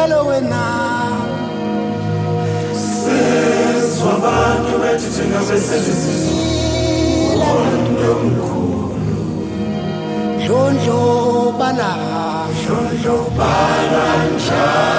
njalo wena seswabantu bethi thina besizizwe Dlondlo bala njalo